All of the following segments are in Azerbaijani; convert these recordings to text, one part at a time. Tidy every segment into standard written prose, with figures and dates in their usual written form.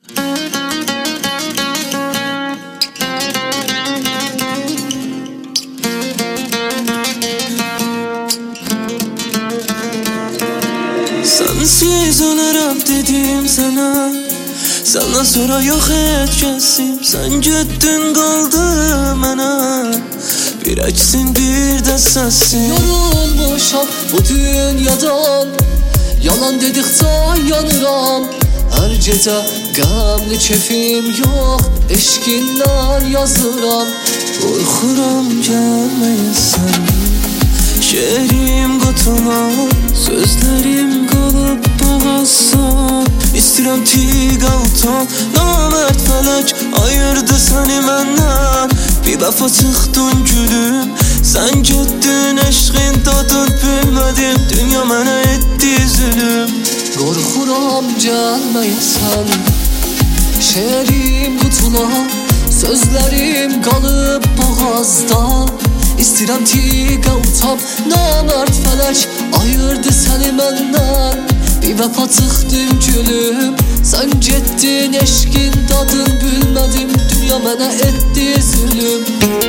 Sensiz ölerim dedim sana. Senden sonra yok etkesim. Sen gittin kaldı bana. Bir eksin bir de sesin. Yorulmuşam bu dünyadan. Yalan dedikçe yanıram. Her gece gamlı kefim yok. Eşkinler yazıram. Korkuram gelmeyesin. Şehrim kutular, sözlerim kalıp boğazsan. İstirəm tiq altan, namərd fələk ayırdı səni məndən. Bir vəfa çıxdın gülüm, sən getdin eşqin dadın bilmədim. Dünya mənə etdi zülüm. Qorxuram gəlməyəsən. Şehrim qutular, sözlerim kalıp boğazda. İstirəm tiqə utam, namərd fələk ayırdı səni məndən. Bir vəfa çıxdın gülüm, sən getdin eşqin dadın bilmədim. Dünya mənə etdi zülüm.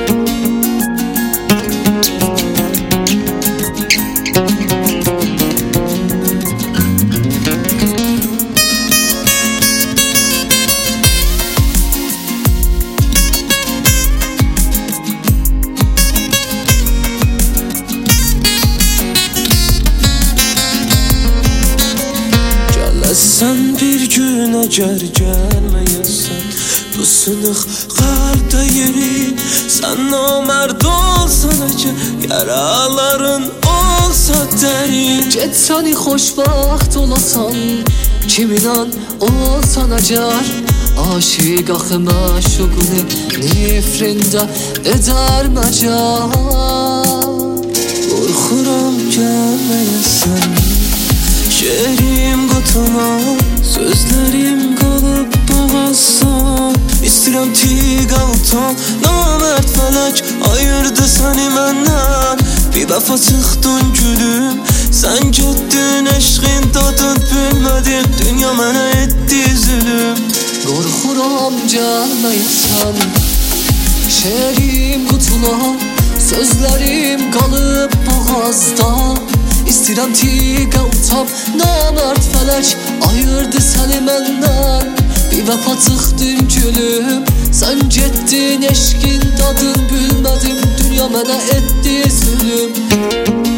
Sən bir gün əgər gəlməyəsən, bu sınıq qalbdə yerin. Sən namərd olsan əgər, yaraların olsa dərin. Getsəni xoşbaxt olasan, kiminan olsan əgər. Aşiq axı məşuqunu nefrində edər məcar. Qorxuram gəlməyəsən. Şehrim kutular, sözlerim kalıp boğazsan. İstirəm tiq altan, namərd fələk ayırdı səni məndən. Bir vəfa çıxdın gülüm, sən getdin eşqin dadın bilmədim. Dünya mənə etdi zülüm. Qorxuram gəlməyəsən. Şehrim qutular, sözlerim kalıp boğazda. İstirəm tiqə utam, namərd fələk ayırdı səni məndən. Bir vəfa çıxdın gülüm, sən getdin eşqin dadın bilmədim. Dünya mənə etdi zülüm.